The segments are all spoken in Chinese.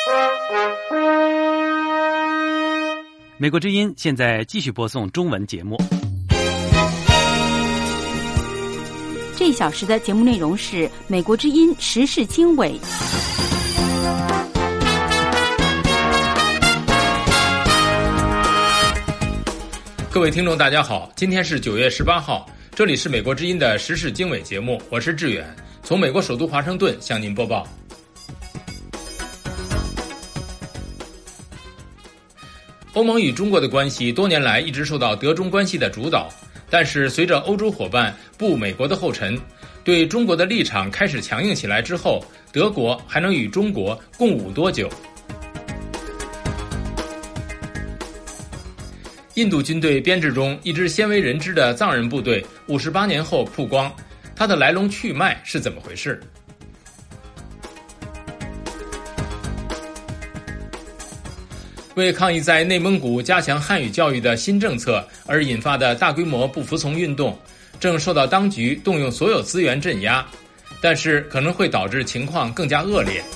美国之音现在继续播送中文节目。 这一小时的节目内容是美国之音时事经纬。 各位听众大家好，今天是9月18号，这里是美国之音的时事经纬节目，我是志远，从美国首都华盛顿向您播报。欧盟与中国的关系多年来一直受到德中关系的主导，但是随着欧洲伙伴步美国的后尘，对中国的立场开始强硬起来之后，德国还能与中国共舞多久？印度军队编制中一支鲜为人知的藏人部队58年后曝光，它的来龙去脉是怎么回事？为抗议在内蒙古加强汉语教育的新政策而引发的大规模不服从运动，正受到当局动用所有资源镇压，但是可能会导致情况更加恶劣。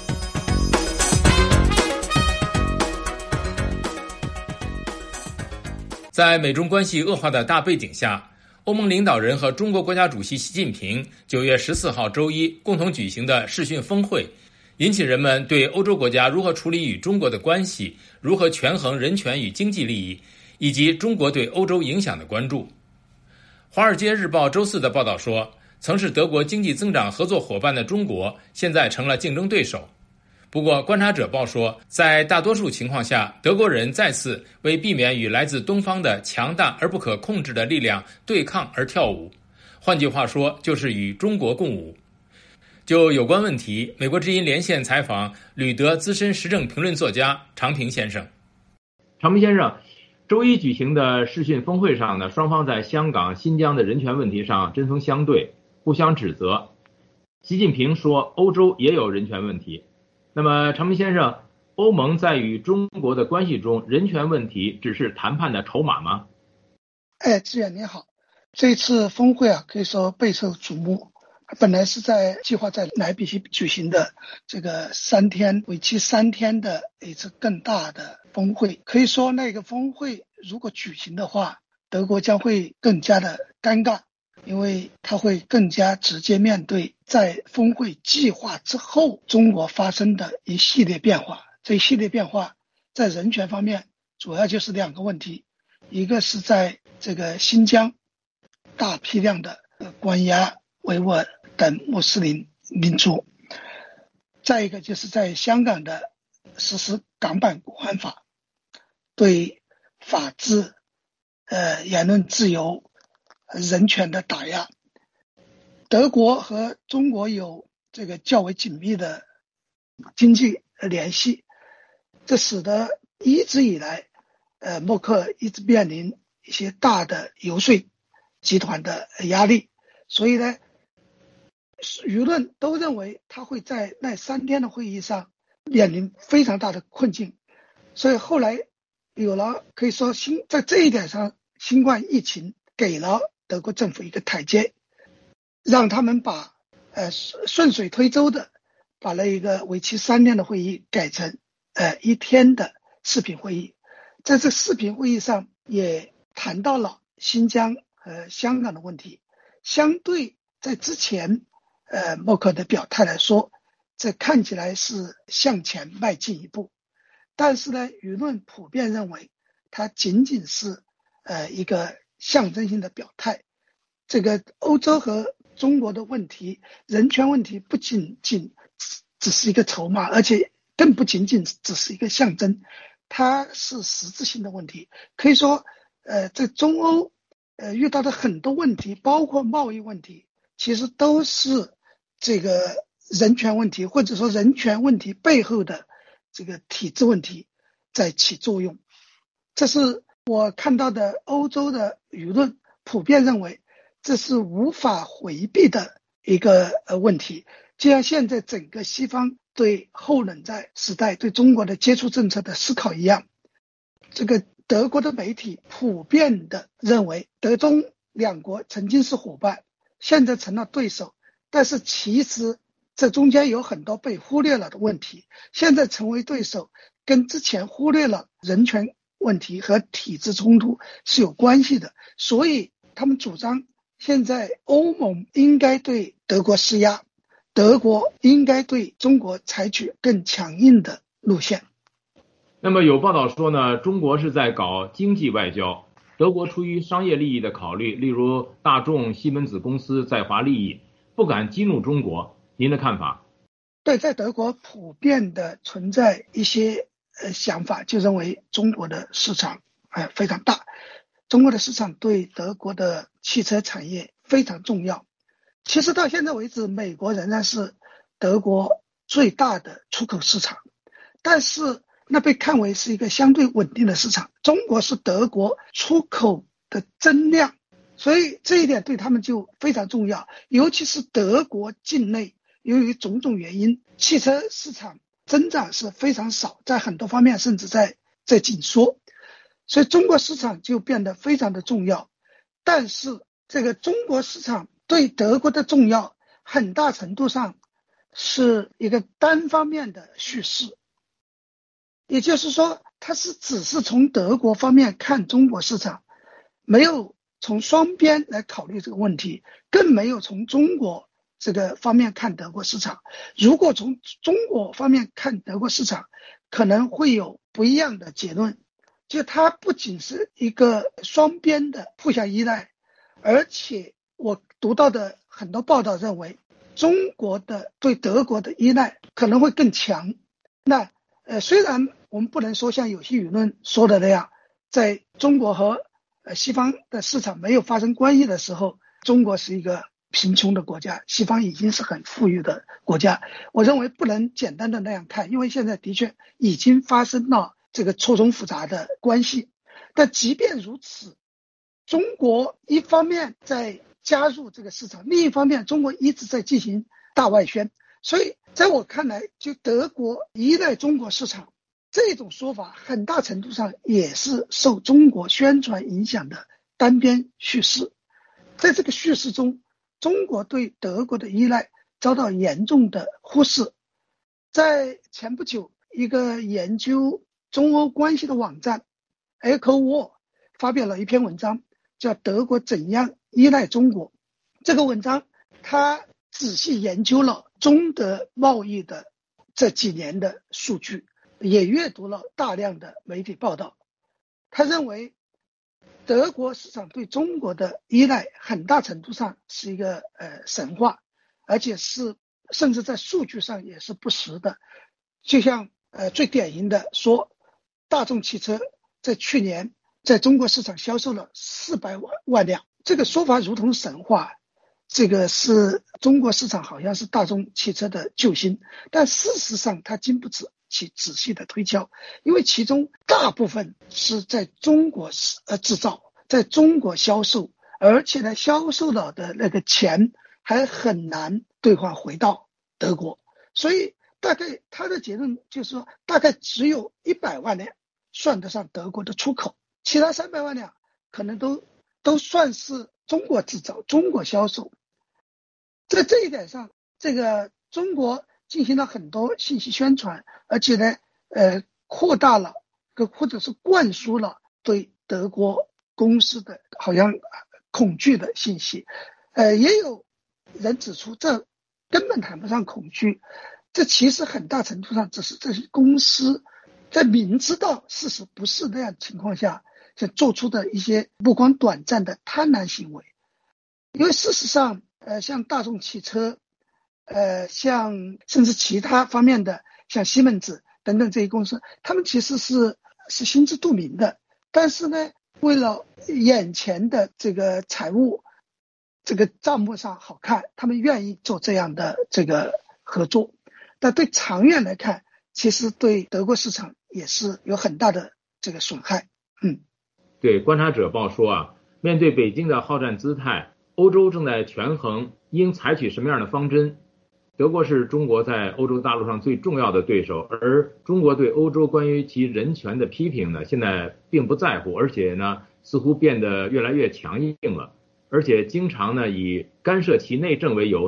在美中关系恶化的大背景下，欧盟领导人和中国国家主席习近平9月14号周一共同举行的视讯峰会，引起人们对欧洲国家如何处理与中国的关系，如何权衡人权与经济利益，以及中国对欧洲影响的关注。《华尔街日报》周四的报道说，曾是德国经济增长合作伙伴的中国现在成了竞争对手。不过观察者报说，在大多数情况下，德国人再次为避免与来自东方的强大而不可控制的力量对抗而跳舞，换句话说，就是与中国共舞。就有关问题，美国之音连线采访旅德资深时政评论作家常平先生。 常平先生，周一举行的视讯峰会上呢，双方在香港、新疆的人权问题上针锋相对，互相指责。习近平说，欧洲也有人权问题。那么常平先生，欧盟在与中国的关系中，人权问题只是谈判的筹码吗？ 志远您好，这次峰会可以说备受瞩目。本来是计划在莱比锡举行的这个为期3天的一次更大的峰会，可以说那个峰会如果举行的话，德国将会更加的尴尬，因为它会更加直接面对在峰会计划之后中国发生的一系列变化。这一系列变化在人权方面主要就是2个问题，一个是在这个新疆大批量的关押维吾尔等穆斯林民族，再一个就是在香港的实施港版国安法，对法治、言论自由、人权的打压。德国和中国有这个较为紧密的经济联系，这使得一直以来默克尔一直面临一些大的游说集团的压力，所以呢舆论都认为他会在那3天的会议上面临非常大的困境。所以后来有了可以说在这一点上，新冠疫情给了德国政府一个台阶，让他们把顺水推舟的把那一个为期3天的会议改成1天的视频会议。在这视频会议上也谈到了新疆和香港的问题。相对在之前默克尔的表态来说，这看起来是向前迈进一步，但是呢舆论普遍认为它仅仅是一个象征性的表态。这个欧洲和中国的问题，人权问题不仅仅只是一个筹码，而且更不仅仅只是一个象征，它是实质性的问题。可以说在中欧遇到的很多问题，包括贸易问题，其实都是这个人权问题，或者说人权问题背后的这个体制问题在起作用。这是我看到的欧洲的舆论普遍认为这是无法回避的一个问题，就像现在整个西方对后冷战时代对中国的接触政策的思考一样。这个德国的媒体普遍的认为德中2国曾经是伙伴，现在成了对手，但是其实这中间有很多被忽略了的问题，现在成为对手，跟之前忽略了人权问题和体制冲突是有关系的。所以他们主张现在欧盟应该对德国施压，德国应该对中国采取更强硬的路线。 那么有报道说呢，中国是在搞经济外交，德国出于商业利益的考虑，例如大众、西门子公司在华利益，不敢激怒中国。您的看法？ 对，在德国普遍的存在一些想法，就认为中国的市场非常大，中国的市场对德国的汽车产业非常重要。其实到现在为止，美国仍然是德国最大的出口市场，但是那被看为是一个相对稳定的市场。中国是德国出口的增量，所以这一点对他们就非常重要。尤其是德国境内由于种种原因，汽车市场增长是非常少，在很多方面甚至在紧缩，所以中国市场就变得非常的重要。但是这个中国市场对德国的重要很大程度上是一个单方面的叙事，也就是说它只是从德国方面看中国市场，没有从双边来考虑这个问题，更没有从中国这个方面看德国市场。如果从中国方面看德国市场，可能会有不一样的结论，就它不仅是一个双边的互相依赖，而且我读到的很多报道认为，中国的对德国的依赖可能会更强。那虽然我们不能说像有些舆论说的那样，在中国和西方的市场没有发生关系的时候，中国是一个贫穷的国家，西方已经是很富裕的国家。我认为不能简单的那样看，因为现在的确已经发生了这个错综复杂的关系。但即便如此，中国一方面在加入这个市场，另一方面中国一直在进行大外宣，所以在我看来，就德国依赖中国市场这种说法很大程度上也是受中国宣传影响的单边叙事。在这个叙事中，中国对德国的依赖遭到严重的忽视。在前不久，一个研究中欧关系的网站 EcoWar 发表了一篇文章，叫德国怎样依赖中国。这个文章他仔细研究了中德贸易的这几年的数据，也阅读了大量的媒体报道。他认为德国市场对中国的依赖很大程度上是一个神话，而且是甚至在数据上也是不实的。就像最典型的说，大众汽车在去年在中国市场销售了400万辆，这个说法如同神话，这个是中国市场好像是大众汽车的救星，但事实上它经不起仔细的推敲，因为其中大部分是在中国制造，在中国销售，而且呢销售了的那个钱还很难兑换回到德国。所以大概他的结论就是说，大概只有100万辆算得上德国的出口，其他300万辆可能都算是中国制造、中国销售。在这一点上，这个中国进行了很多信息宣传，而且呢扩大了或者是灌输了对德国公司的好像恐惧的信息。也有人指出，这根本谈不上恐惧，这其实很大程度上只是这些公司在明知道事实不是那样情况下做出的一些目光短暂的贪婪行为。因为事实上像大众汽车像甚至其他方面的像西门子等等这些公司，他们其实是心知肚明的，但是呢为了眼前的这个财务这个账目上好看，他们愿意做这样的这个合作。但对长远来看，其实对德国市场也是有很大的这个损害。 对，观察者报说面对北京的好战姿态，欧洲正在权衡应采取什么样的方针。德国是中国在欧洲大陆上最重要的对手，而中国对欧洲关于其人权的批评呢，现在并不在乎，而且呢似乎变得越来越强硬了，而且经常呢以干涉其内政为由呢，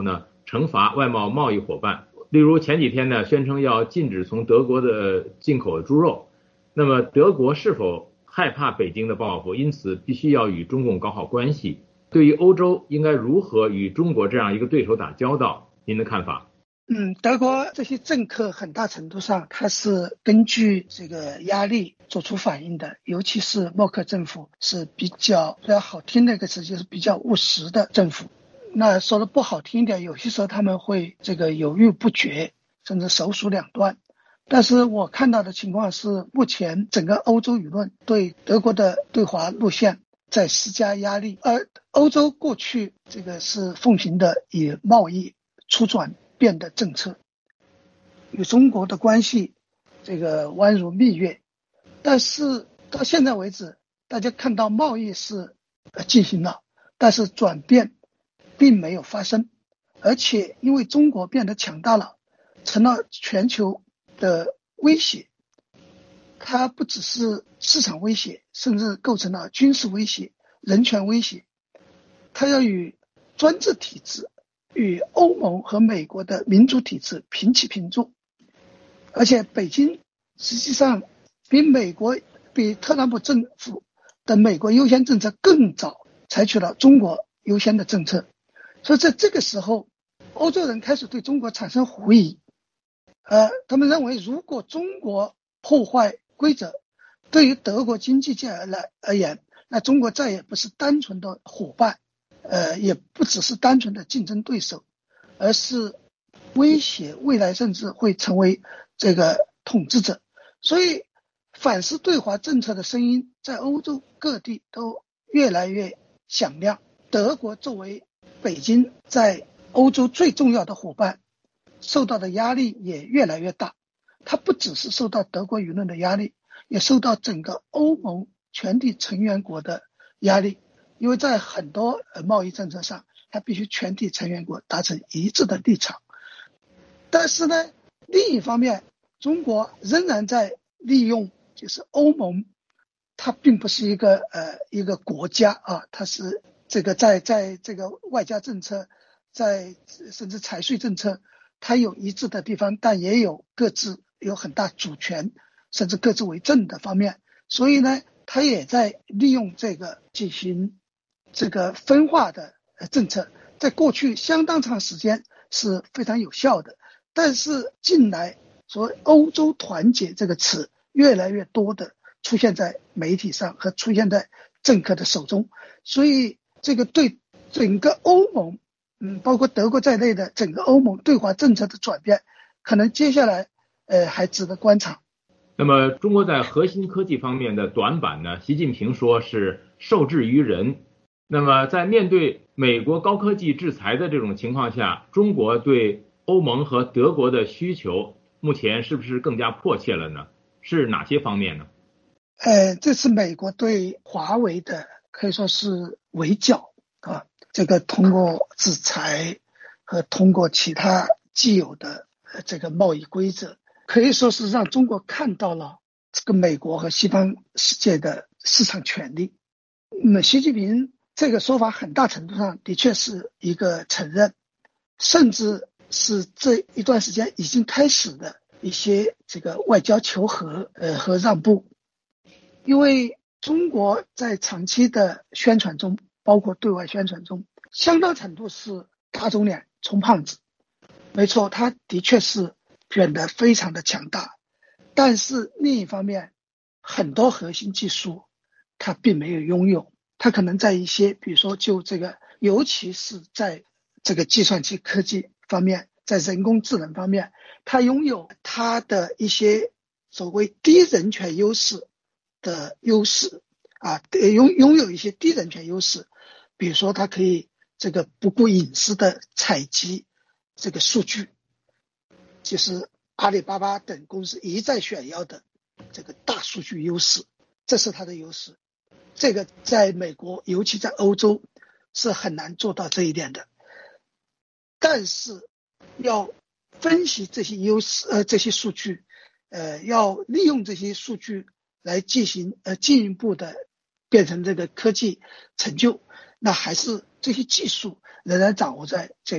惩罚外贸易伙伴。例如前几天呢，宣称要禁止从德国的进口猪肉。那么德国是否害怕北京的报复，因此必须要与中共搞好关系？对于欧洲应该如何与中国这样一个对手打交道，您的看法？ 德国这些政客很大程度上它是根据这个压力做出反应的，尤其是默克政府是比较好听的一个词，就是比较务实的政府。那说的不好听一点，有些时候他们会这个犹豫不决，甚至手鼠两断。但是我看到的情况是，目前整个欧洲舆论对德国的对华路线在施加压力，而欧洲过去这个是奉行的以贸易促转变的政策，与中国的关系这个宛如蜜月。但是到现在为止，大家看到贸易是进行了，但是转变并没有发生，而且因为中国变得强大了，成了全球的威胁，它不只是市场威胁，甚至构成了军事威胁、人权威胁。它要与专制体制、与欧盟和美国的民主体制平起平坐。而且北京实际上比特朗普政府的美国优先政策更早采取了中国优先的政策。所以在这个时候，欧洲人开始对中国产生狐疑，他们认为如果中国破坏规则，对于德国经济界而言，那中国再也不是单纯的伙伴，也不只是单纯的竞争对手，而是威胁，未来甚至会成为这个统治者。所以反思对华政策的声音在欧洲各地都越来越响亮。德国作为北京在欧洲最重要的伙伴，受到的压力也越来越大。它不只是受到德国舆论的压力，也受到整个欧盟全体成员国的压力，因为在很多贸易政策上，它必须全体成员国达成一致的立场。但是呢，另一方面，中国仍然在利用，就是欧盟，它并不是一个国家啊，它是这个在这个外交政策，在甚至财税政策，它有一致的地方，但也有各自有很大主权，甚至各自为政的方面。所以呢，它也在利用这个进行这个分化的政策，在过去相当长时间是非常有效的。但是近来所谓欧洲团结这个词越来越多的出现在媒体上和出现在政客的手中，所以这个对整个欧盟包括德国在内的整个欧盟对华政策的转变，可能接下来还值得观察。 那么中国在核心科技方面的短板呢，习近平说是受制于人。那么在面对美国高科技制裁的这种情况下，中国对欧盟和德国的需求目前是不是更加迫切了呢？是哪些方面呢？ 这次美国对华为的可以说是围剿啊，这个通过制裁和通过其他既有的这个贸易规则，可以说是让中国看到了这个美国和西方世界的市场权利。习近平这个说法很大程度上的确是一个承认，甚至是这一段时间已经开始的一些这个外交求和和让步。因为中国在长期的宣传中，包括对外宣传中，相当程度是打肿脸充胖子。没错，它的确是变得非常的强大，但是另一方面，很多核心技术它并没有拥有。它可能在一些比如说就这个，尤其是在这个计算机科技方面，在人工智能方面，它拥有它的一些所谓低人权优势的优势啊，拥有一些低人权优势。比如说它可以这个不顾隐私的采集这个数据，就是阿里巴巴等公司一再炫耀的这个大数据优势，这是它的优势。这个在美国尤其在欧洲是很难做到这一点的。但是要分析这些优势这些数据，要利用这些数据来进行进一步的变成这个科技成就，那还是这些技术仍然掌握在这个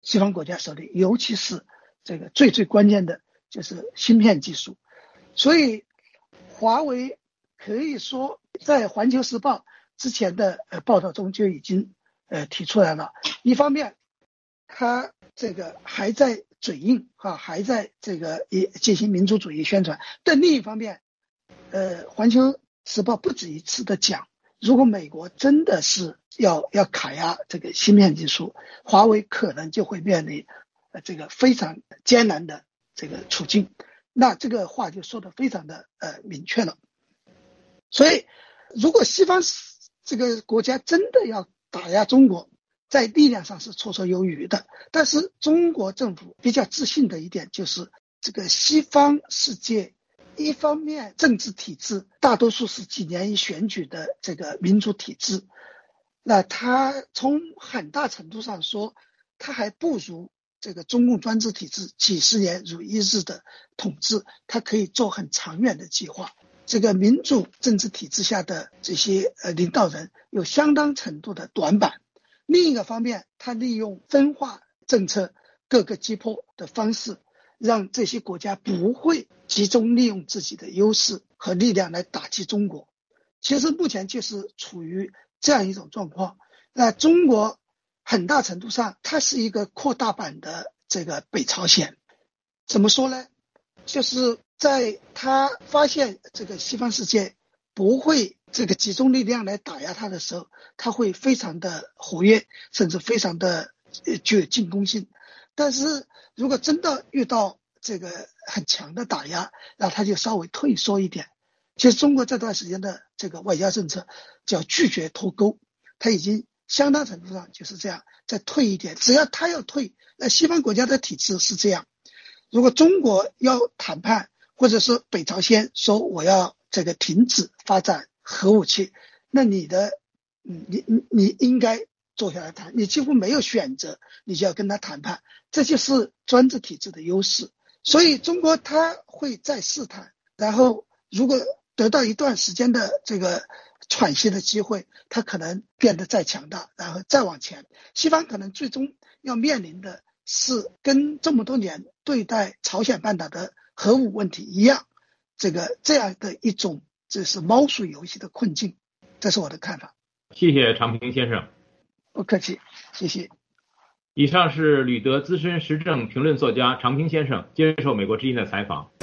西方国家手里，尤其是这个最关键的就是芯片技术。所以华为可以说在环球时报之前的报道中就已经提出来了，一方面他这个还在嘴硬还在这个进行民族主义宣传，但另一方面环球时报不止一次的讲，如果美国真的是要卡压这个芯片技术，华为可能就会面临这个非常艰难的这个处境。那这个话就说得非常的明确了。所以如果西方这个国家真的要打压中国，在力量上是绰绰有余的。但是中国政府比较自信的一点就是这个西方世界一方面政治体制大多数是几年一选举的这个民主体制，那它从很大程度上说它还不如这个中共专制体制几十年如一日的统治，它可以做很长远的计划。这个民主政治体制下的这些领导人有相当程度的短板。另一个方面，它利用分化政策各个击破的方式，让这些国家不会集中利用自己的优势和力量来打击中国。其实目前就是处于这样一种状况。那中国很大程度上它是一个扩大版的这个北朝鲜。怎么说呢？就是在他发现这个西方世界不会这个集中力量来打压他的时候，他会非常的活跃，甚至非常的具有进攻性。但是如果真的遇到这个很强的打压，那他就稍微退缩一点。其实中国这段时间的这个外交政策叫拒绝脱钩，他已经相当程度上就是这样，再退一点。只要他要退，那西方国家的体制是这样，如果中国要谈判，或者是北朝鲜说我要这个停止发展核武器，那你应该坐下来谈，你几乎没有选择，你就要跟他谈判，这就是专制体制的优势。所以中国他会再试探，然后如果得到一段时间的这个喘息的机会，他可能变得再强大，然后再往前。西方可能最终要面临的是跟这么多年对待朝鲜半岛的核武问题一样，这样的一种这是猫鼠游戏的困境。这是我的看法。 谢谢常平先生。 不客气，谢谢。 以上是旅德资深时政评论作家常平先生接受美国之音的采访。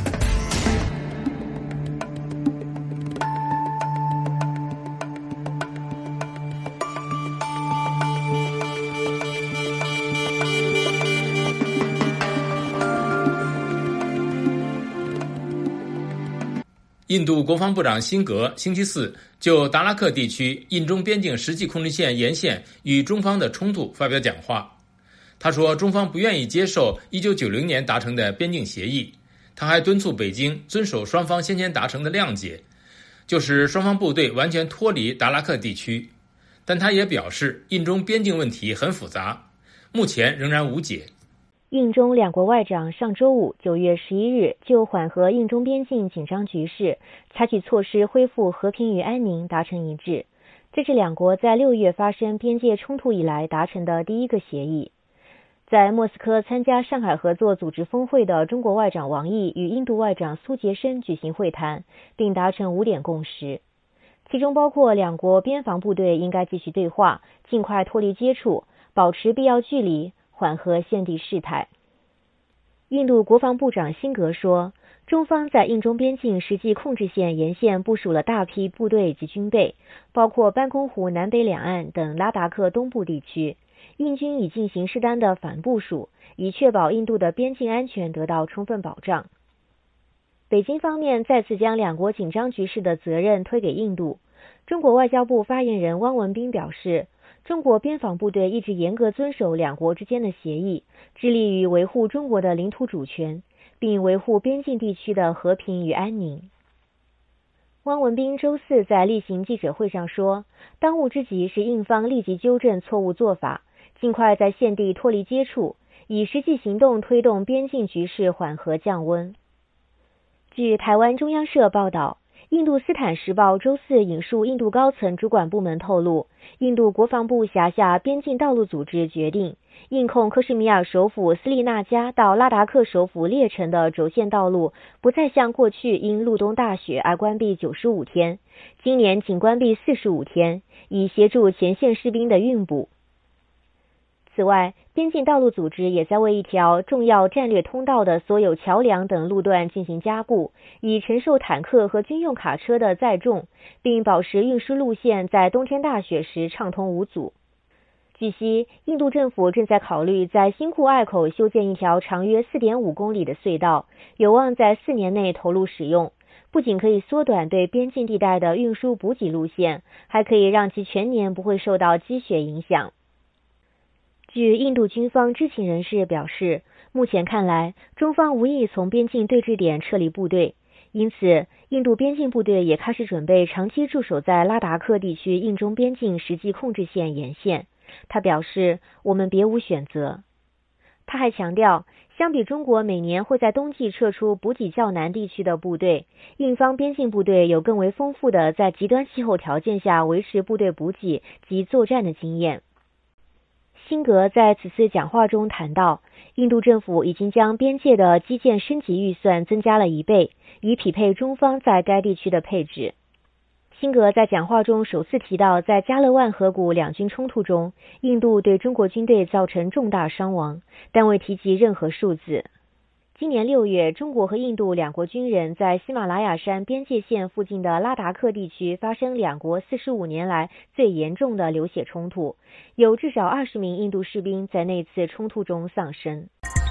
印度国防部长辛格星期四就达拉克地区印中边境实际控制线沿线与中方的冲突发表讲话。他说，中方不愿意接受1990年达成的边境协议。他还敦促北京遵守双方先前达成的谅解，就是双方部队完全脱离达拉克地区。但他也表示，印中边境问题很复杂，目前仍然无解。 印中两国外长上周五9月11日就缓和印中边境紧张局势，采取措施恢复和平与安宁达成一致，这是两国在6月发生边界冲突以来达成的第一个协议。在莫斯科参加上海合作组织峰会的中国外长王毅与印度外长苏杰生举行会谈，并达成5点共识，其中包括两国边防部队应该继续对话，尽快脱离接触，保持必要距离，缓和现地事态。印度国防部长辛格说，中方在印中边境实际控制线沿线部署了大批部队及军备，包括班公湖南北两岸等拉达克东部地区。印军已进行适当的反部署，以确保印度的边境安全得到充分保障。北京方面再次将两国紧张局势的责任推给印度。中国外交部发言人汪文斌表示，中国边防部队一直严格遵守两国之间的协议，致力于维护中国的领土主权，并维护边境地区的和平与安宁。汪文斌周四在例行记者会上说，当务之急是印方立即纠正错误做法，尽快在现地脱离接触，以实际行动推动边境局势缓和降温。据台湾中央社报道， 印度斯坦时报周四引述印度高层主管部门透露，印度国防部辖下边境道路组织决定，印控克什米尔首府斯利纳加到拉达克首府列城的轴线道路不再像过去因入冬大雪而关闭95天，今年仅关闭45天，以协助前线士兵的运补。此外，边境道路组织也在为一条重要战略通道的所有桥梁等路段进行加固，以承受坦克和军用卡车的载重，并保持运输路线在冬天大雪时畅通无阻。据悉，印度政府正在考虑在新库隘口修建一条长约 4.5 公里的隧道，有望在4年内投入使用，不仅可以缩短对边境地带的运输补给路线，还可以让其全年不会受到积雪影响。据印度军方知情人士表示，目前看来，中方无意从边境对峙点撤离部队，因此，印度边境部队也开始准备长期驻守在拉达克地区印中边境实际控制线沿线。他表示，我们别无选择。他还强调，相比中国每年会在冬季撤出补给较难地区的部队，印方边境部队有更为丰富的在极端气候条件下维持部队补给及作战的经验。辛格在此次讲话中谈到，印度政府已经将边界的基建升级预算增加了1倍，以匹配中方在该地区的配置。辛格在讲话中首次提到，在加勒万河谷两军冲突中，印度对中国军队造成重大伤亡，但未提及任何数字。今年6月，中国和印度两国军人在喜马拉雅山边界线附近的拉达克地区发生两国45年来最严重的流血冲突，有至少20名印度士兵在那次冲突中丧生。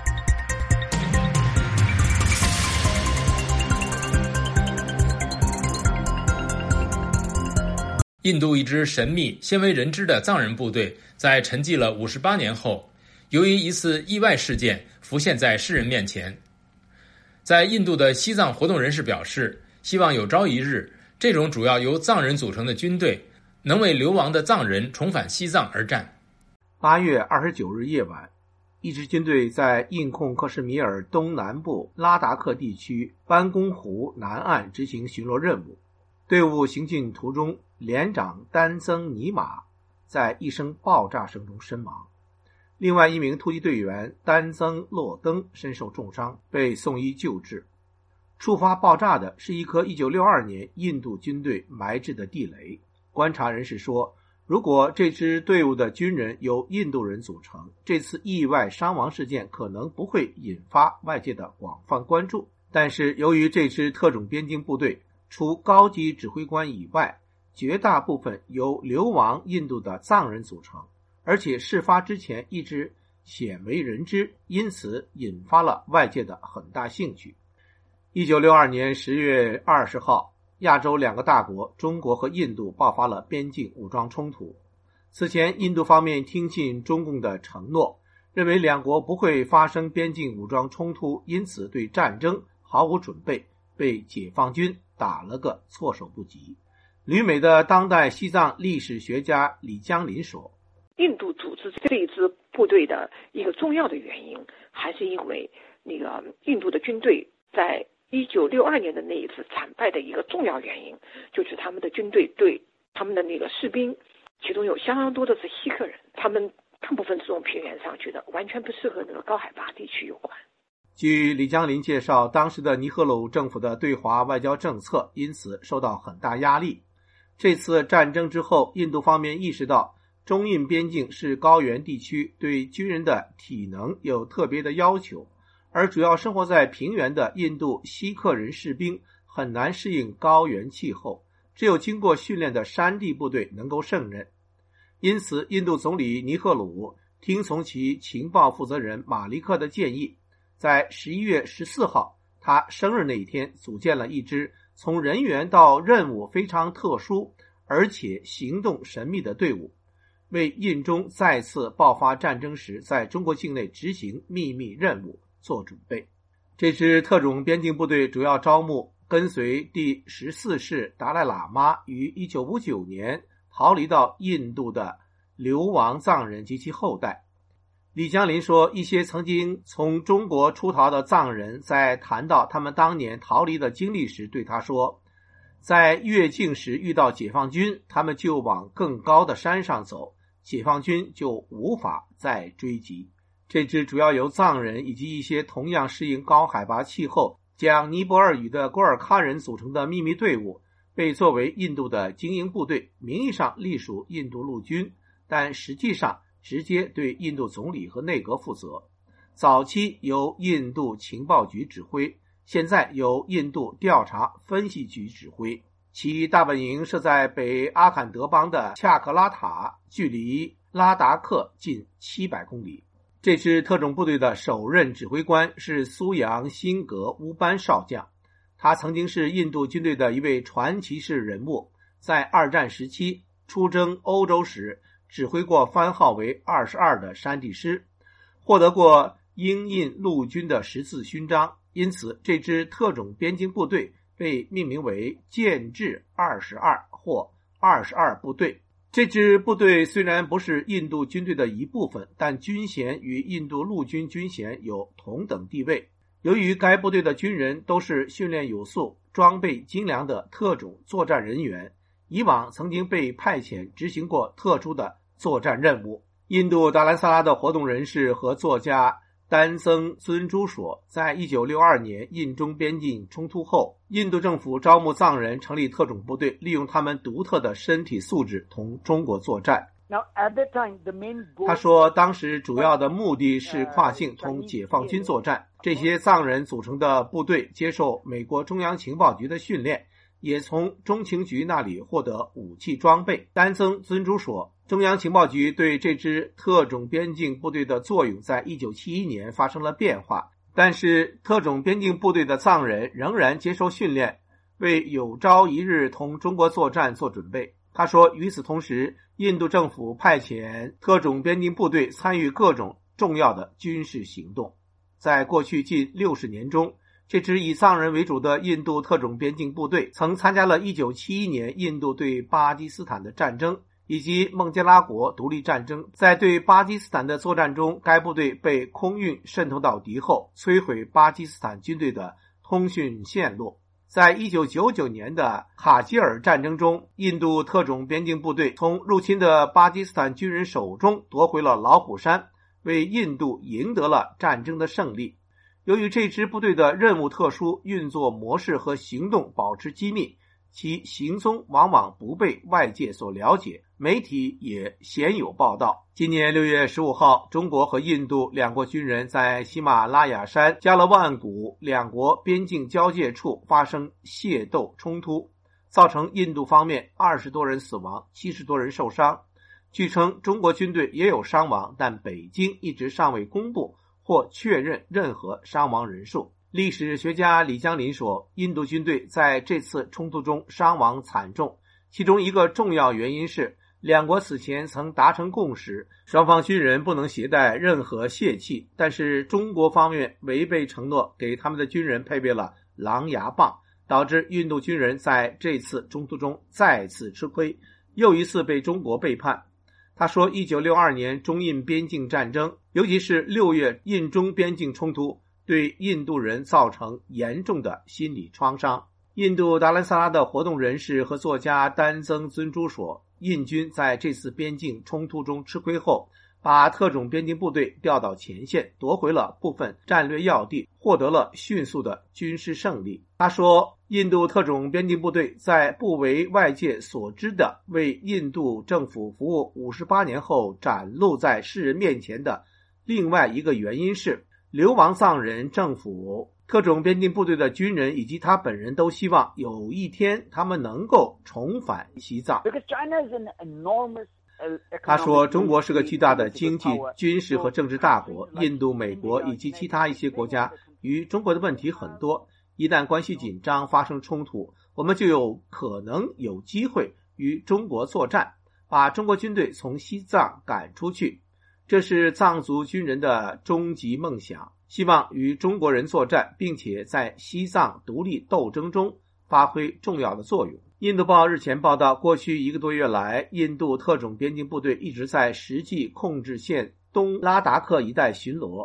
印度一支神秘、鲜为人知的藏人部队，在沉寂了58年后，由于一次意外事件浮现在世人面前。在印度的西藏活动人士表示，希望有朝一日，这种主要由藏人组成的军队能为流亡的藏人重返西藏而战。 8月29日夜晚，一支军队在印控克什米尔东南部拉达克地区班公湖南岸执行巡逻任务。队伍行进途中，连长丹增尼玛在一声爆炸声中身亡。另外一名突击队员丹增洛登身受重伤，被送医救治。触发爆炸的是一颗1962年印度军队埋置的地雷。观察人士说，如果这支队伍的军人由印度人组成，这次意外伤亡事件可能不会引发外界的广泛关注。但是由于这支特种边境部队除高级指挥官以外，绝大部分由流亡印度的藏人组成，而且事发之前一直鲜为人知，因此引发了外界的很大兴趣。1962年10月20号，亚洲两个大国中国和印度爆发了边境武装冲突。此前印度方面听信中共的承诺，认为两国不会发生边境武装冲突，因此对战争毫无准备，被解放军打了个措手不及。旅美的当代西藏历史学家李江林说， 印度组织这一支部队的一个重要的原因，还是因为印度的军队在1962年的那一次惨败的一个重要原因，就是他们的军队对他们的士兵，其中有相当多的是锡克人，他们大部分是从平原上去的，完全不适合高海拔地区有关。 据李江林介绍，当时的尼赫鲁政府的对华外交政策因此受到很大压力。这次战争之后，印度方面意识到中印边境是高原地区，对军人的体能有特别的要求，而主要生活在平原的印度锡克人士兵很难适应高原气候，只有经过训练的山地部队能够胜任。因此，印度总理尼赫鲁听从其情报负责人马利克的建议，在11月14号，他生日那一天组建了一支从人员到任务非常特殊而且行动神秘的队伍，为印中再次爆发战争时在中国境内执行秘密任务做准备。这支特种边境部队主要招募跟随第14世达赖喇嘛于1959年逃离到印度的流亡藏人及其后代。李江林说，一些曾经从中国出逃的藏人在谈到他们当年逃离的经历时对他说， 在越境时遇到解放军，他们就往更高的山上走，解放军就无法再追击。这支主要由藏人以及一些同样适应高海拔气候、讲尼泊尔语的果尔喀人组成的秘密队伍，被作为印度的精英部队，名义上隶属印度陆军，但实际上直接对印度总理和内阁负责。早期由印度情报局指挥，现在由印度调查分析局指挥。其大本营设在北阿坎德邦的恰克拉塔，距离拉达克近700公里。这支特种部队的首任指挥官是苏扬辛格乌班少将，他曾经是印度军队的一位传奇式人物，在二战时期出征欧洲时指挥过番号为22的山地师，获得过英印陆军的10字勋章，因此这支特种边境部队被命名为建制22或22部队。这支部队虽然不是印度军队的一部分，但军衔与印度陆军军衔有同等地位。由于该部队的军人都是训练有素、装备精良的特种作战人员，以往曾经被派遣执行过特殊的作战任务。印度达兰萨拉的活动人士和作家丹增尊珠说，在1962年印中边境冲突后，印度政府招募藏人成立特种部队，利用他们独特的身体素质同中国作战。他说，当时主要的目的是跨境同解放军作战。这些藏人组成的部队接受美国中央情报局的训练，也从中情局那里获得武器装备。丹增尊珠说，中央情报局对这支特种边境部队的作用在1971年发生了变化，但是特种边境部队的藏人仍然接受训练，为有朝一日同中国作战做准备。他说，与此同时，印度政府派遣特种边境部队参与各种重要的军事行动。在过去近60年中，这支以藏人为主的印度特种边境部队曾参加了1971年印度对巴基斯坦的战争以及孟加拉国独立战争。在对巴基斯坦的作战中，该部队被空运渗透到敌后，摧毁巴基斯坦军队的通讯线路。在1999年的卡基尔战争中，印度特种边境部队从入侵的巴基斯坦军人手中夺回了老虎山，为印度赢得了战争的胜利。由于这支部队的任务特殊，运作模式和行动保持机密，其行踪往往不被外界所了解，媒体也鲜有报道。今年6月15号，中国和印度两国军人在喜马拉雅山加勒万谷两国边境交界处发生械斗冲突，造成印度方面20多人死亡，70多人受伤。据称中国军队也有伤亡，但北京一直尚未公布或确认任何伤亡人数。历史学家李江林说，印度军队在这次冲突中伤亡惨重，其中一个重要原因是两国此前曾达成共识，双方军人不能携带任何械器，但是中国方面违背承诺，给他们的军人配备了狼牙棒，导致印度军人在这次冲突中再次吃亏，又一次被中国背叛。他说，1962年中印边境战争，尤其是6月印中边境冲突，对印度人造成严重的心理创伤。印度达兰萨拉的活动人士和作家丹增尊珠说，印军在这次边境冲突中吃亏后，把特种边境部队调到前线，夺回了部分战略要地，获得了迅速的军事胜利。他说，印度特种边境部队在不为外界所知的为印度政府服务58年后展露在世人面前的另外一个原因是，流亡藏人政府、特种边境部队的军人以及他本人都希望有一天他们能够重返西藏。他说，中国是个巨大的经济、军事和政治大国，印度、美国以及其他一些国家与中国的问题很多，一旦关系紧张发生冲突，我们就有可能有机会与中国作战，把中国军队从西藏赶出去。这是藏族军人的终极梦想，希望与中国人作战，并且在西藏独立斗争中发挥重要的作用。印度报日前报道，过去1个多月来，印度特种边境部队一直在实际控制线东拉达克一带巡逻。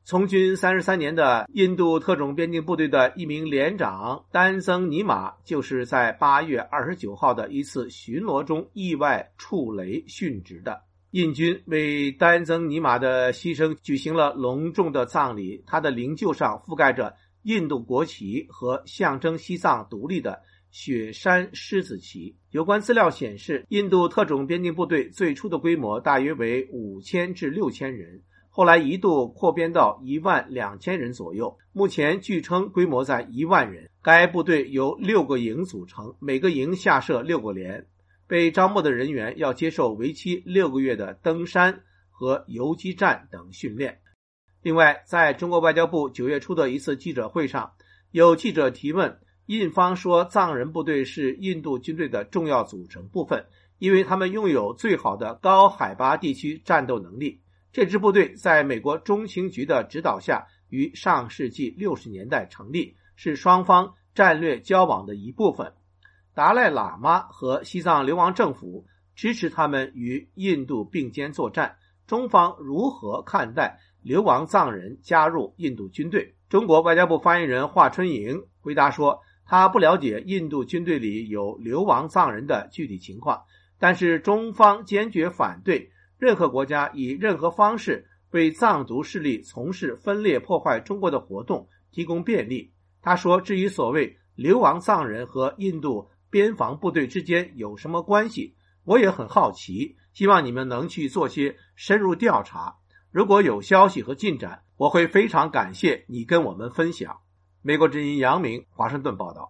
从军33年的印度特种边境部队的一名连长丹增尼玛，就是在8月29号的一次巡逻中意外触雷殉职的。印军为丹增尼玛的牺牲举行了隆重的葬礼，他的灵柩上覆盖着印度国旗和象征西藏独立的雪山狮子旗。有关资料显示，印度特种边境部队最初的规模大约为5000至6000人，后来一度扩编到12000人左右，目前据称规模在1万人。该部队由6个营组成，每个营下设6个连。被招募的人员要接受为期6个月的登山和游击战等训练。另外，在中国外交部9月初的一次记者会上，有记者提问，印方说藏人部队是印度军队的重要组成部分，因为他们拥有最好的高海拔地区战斗能力。这支部队在美国中情局的指导下于上世纪60年代成立，是双方战略交往的一部分。达赖喇嘛和西藏流亡政府支持他们与印度并肩作战。中方如何看待流亡藏人加入印度军队？中国外交部发言人华春莹回答说，他不了解印度军队里有流亡藏人的具体情况，但是中方坚决反对任何国家以任何方式为藏独势力从事分裂破坏中国的活动提供便利。他说，至于所谓流亡藏人和印度边防部队之间有什么关系，我也很好奇，希望你们能去做些深入调查。如果有消息和进展，我会非常感谢你跟我们分享。美国之音杨明，华盛顿报道。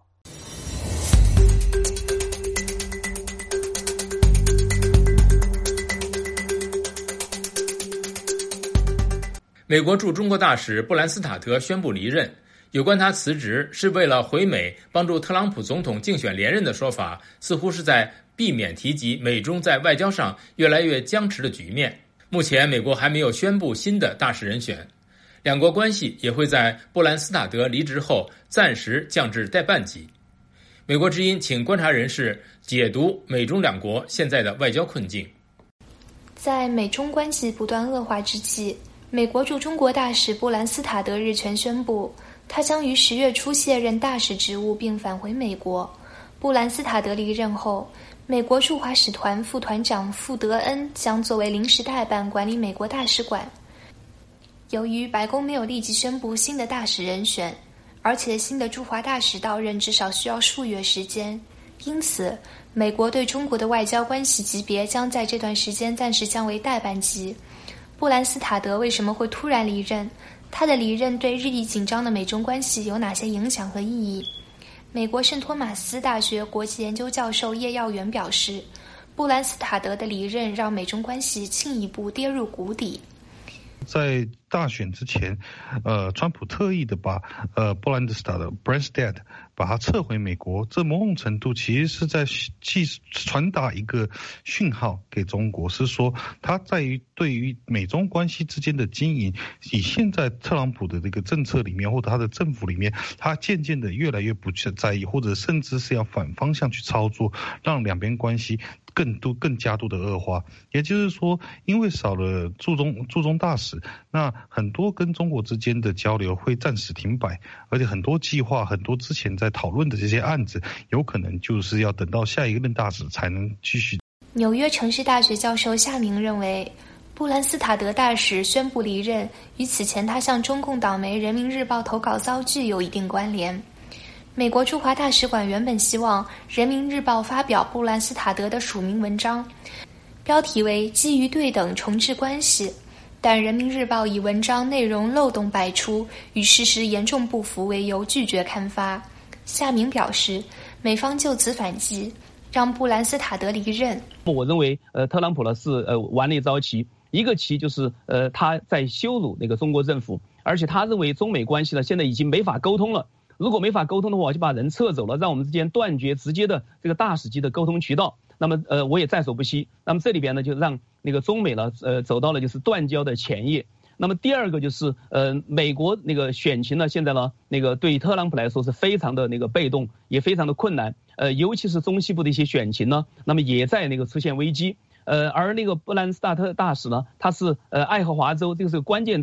美国驻中国大使布兰斯塔特宣布离任。有关他辞职是为了回美帮助特朗普总统竞选连任的说法，似乎是在避免提及美中在外交上越来越僵持的局面。目前美国还没有宣布新的大使人选，两国关系也会在布兰斯塔德离职后暂时降至待办级。美国之音请观察人士解读美中两国现在的外交困境。 在美中关系不断恶化之际，美国驻中国大使布兰斯塔德日前宣布，他将于10月初卸任大使职务并返回美国。布兰斯塔德离任后，美国驻华使团副团长傅德恩将作为临时代办管理美国大使馆。由于白宫没有立即宣布新的大使人选，而且新的驻华大使到任至少需要数月时间，因此美国对中国的外交关系级别将在这段时间暂时降为代办级。布兰斯塔德为什么会突然离任？他的离任对日益紧张的美中关系有哪些影响和意义？美国圣托马斯大学国际研究教授叶耀元表示，布兰斯塔德的离任让美中关系进一步跌入谷底。 在大选之前，川普特意的把布兰斯塔德 Branstad 把他撤回美国，这某种程度其实是在传达一个讯号给中国，是说他在于对于美中关系之间的经营，以现在特朗普的这个政策里面或者他的政府里面，他渐渐的越来越不去在意，或者甚至是要反方向去操作，让两边关系更加度的恶化。也就是说，因为少了驻中大使，那很多跟中国之间的交流会暂时停摆，而且很多计划，很多之前在讨论的这些案子，有可能就是要等到下一任大使才能继续。 纽约城市大学教授夏明认为，布兰斯塔德大使宣布离任与此前他向中共党媒《人民日报》投稿遭拒有一定关联。美国驻华大使馆原本希望《人民日报》发表布兰斯塔德的署名文章，标题为基于对等重置关系，但《人民日报》以文章内容漏洞百出，与事实严重不符为由拒绝刊发。夏明表示，美方就此反击，让布兰斯塔德离任。 我认为特朗普呢是玩了一招棋，一个棋就是他在羞辱那个中国政府，而且他认为中美关系呢现在已经没法沟通了，如果没法沟通的话，我就把人撤走了，让我们之间断绝直接的这个大使级的沟通渠道。那么我也在所不惜。那么这里边呢，就让那个中美呢走到了就是断交的前夜。那么第二个就是美国那个选情呢，现在呢那个对于特朗普来说是非常的那个被动，也非常的困难。尤其是中西部的一些选情呢，那么也在那个出现危机。而那个布兰斯塔特大使呢，他是爱荷华州，这个是个关键州。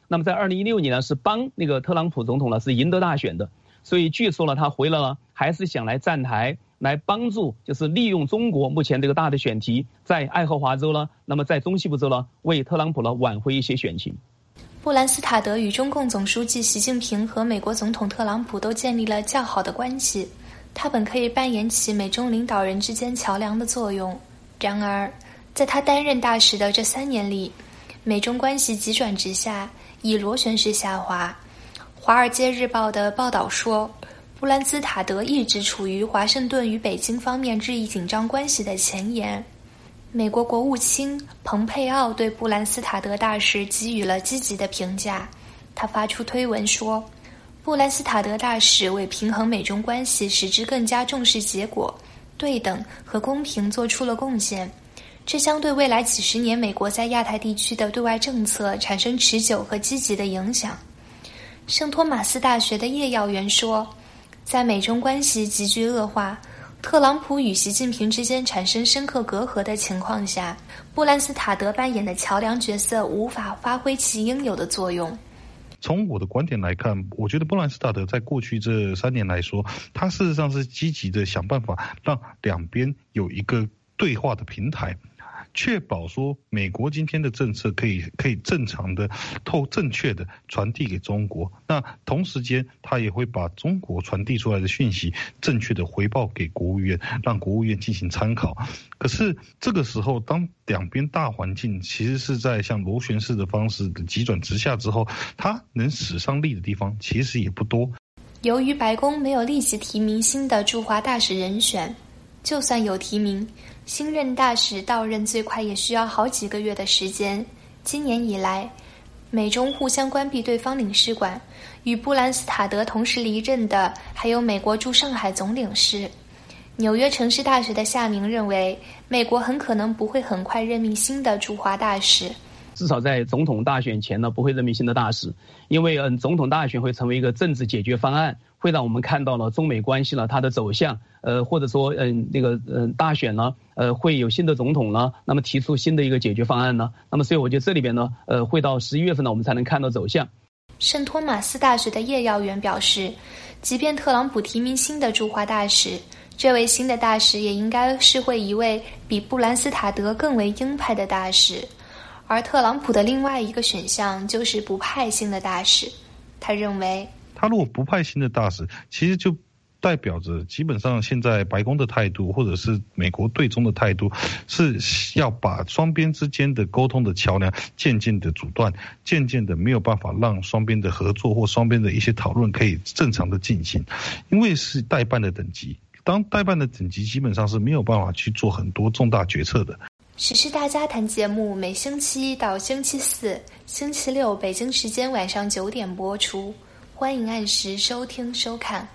那么在2016年呢，是帮那个特朗普总统呢是赢得大选的，所以据说呢，他回来了还是想来站台，来帮助，就是利用中国目前这个大的选题，在爱荷华州呢，那么在中西部州呢，为特朗普呢挽回一些选情。 布兰斯塔德与中共总书记习近平和美国总统特朗普都建立了较好的关系，他本可以扮演起美中领导人之间桥梁的作用。然而，在他担任大使的这3年里，美中关系急转直下，以螺旋式下滑。《华尔街日报》的报道说，布兰斯塔德一直处于华盛顿与北京方面日益紧张关系的前沿。美国国务卿蓬佩奥对布兰斯塔德大使给予了积极的评价，他发出推文说，布兰斯塔德大使为平衡美中关系，使之更加重视结果、对等和公平做出了贡献，这将对未来几十年美国在亚太地区的对外政策产生持久和积极的影响。圣托马斯大学的叶耀元说，在美中关系急剧恶化，特朗普与习近平之间产生深刻隔阂的情况下，布兰斯塔德扮演的桥梁角色无法发挥其应有的作用。 从我的观点来看，我觉得布兰斯塔德在过去这3年来说，他事实上是积极的想办法让两边有一个对话的平台，确保说美国今天的政策可以正常的正确的传递给中国，那同时间他也会把中国传递出来的讯息正确的回报给国务院，让国务院进行参考。可是这个时候，当两边大环境其实是在像螺旋式的方式的急转直下之后，他能使上力的地方其实也不多。 由于白宫没有立即提名新的驻华大使人选，就算有提名，新任大使到任最快也需要好几个月的时间。今年以来，美中互相关闭对方领事馆，与布兰斯塔德同时离任的还有美国驻上海总领事。纽约城市大学的夏明认为，美国很可能不会很快任命新的驻华大使。 至少在总统大选前呢，不会任命新的大使，因为总统大选会成为一个政治解决方案，会让我们看到了中美关系呢它的走向，或者说大选呢，会有新的总统呢，那么提出新的一个解决方案呢，那么所以我觉得这里边呢，会到11月份呢，我们才能看到走向。 圣托马斯大学的叶耀元表示，即便特朗普提名新的驻华大使，这位新的大使也应该是会一位比布兰斯塔德更为鹰派的大使。而特朗普的另外一个选项就是不派新的大使。他认为， 他如果不派新的大使，其实就代表着基本上现在白宫的态度，或者是美国对中的态度，是要把双边之间的沟通的桥梁渐渐的阻断，渐渐的没有办法让双边的合作或双边的一些讨论可以正常的进行，因为是代办的等级，当代办的等级基本上是没有办法去做很多重大决策的。 时事大家谈节目每星期一到星期四、星期六北京时间晚上9点播出，欢迎按时收听收看。